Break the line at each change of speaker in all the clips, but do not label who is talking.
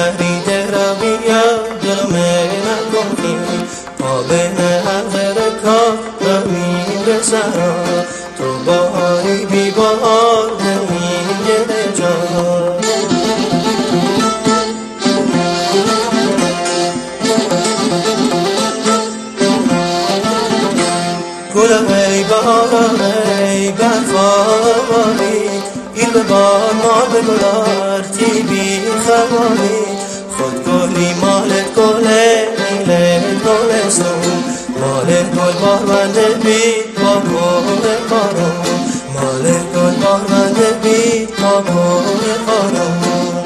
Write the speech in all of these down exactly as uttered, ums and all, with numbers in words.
تحرید رویم دلم نکنی پا به نهر کار رویم به سرا تو باری بی بار نمیگه جان گلم ای باران ای برفانی گیر به بار مال به گلار تی بی خبانی خود گلی مالت گله میله گلستون مالت گل بارمنده بید با گل خانم مالت گل بارمنده بید با گل خانم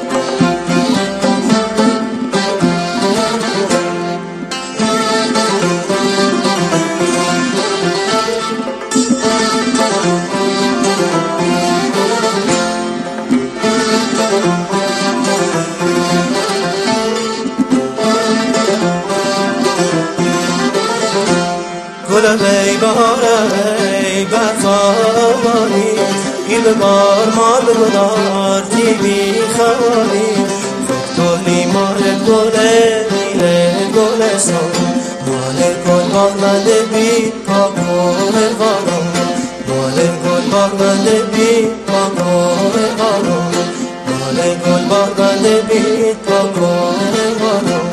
گلم ای باران ای برفانی گیر به بار مال به گلار تی بی خوانی خود گلی مالت گله میله گلستان مالت گل بارمنده بید پا گل خانم مالت گل بارمنده بید پا گل خانم مالت گل بارمنده بید پا گل خانم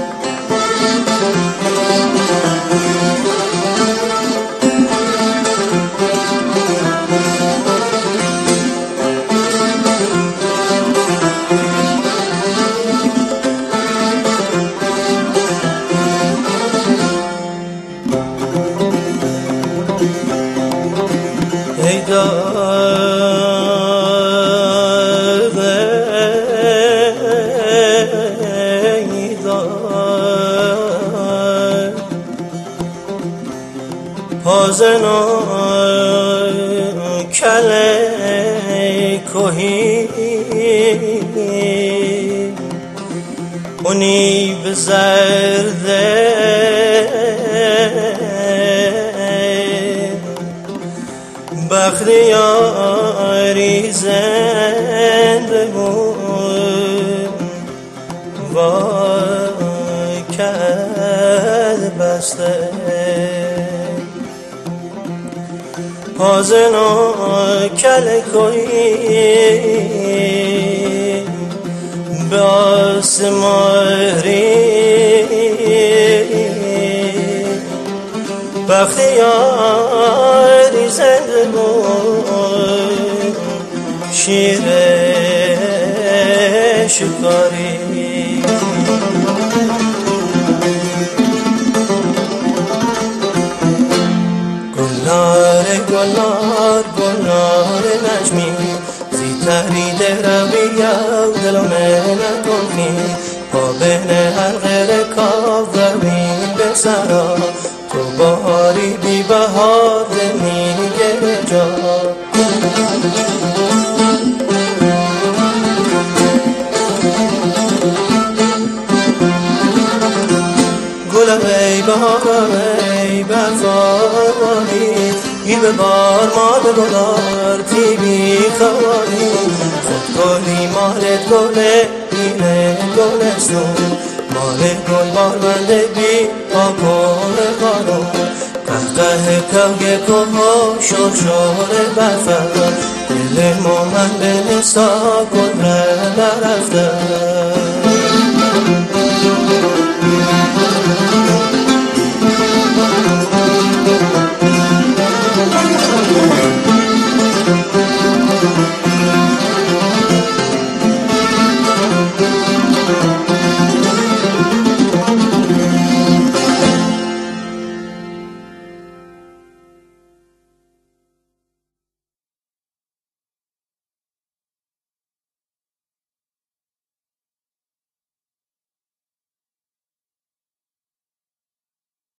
ای داغ ای داغ پازنو کله کوهی اونی به زرده بختیاری زنده بود وای کرد بسته پازنو کل کوی به آسماری بختیاری زنده بود شیر شکاری گلنار گلنار گلنار نجمی زی تحرید رویم دلم نکنی پا بین حلقه رکاب رویم به سرا تو باری بی بهار نمیگه جا گلم ای باران ای برفانی گیر به بار مال به گلار تی بی خوانی خود گلی مالت گله میله گلستون مالت گل بارمنده بی با گل خانم قهقه کوگ کوها شور شور برفن دل مومن به نسا گل رفته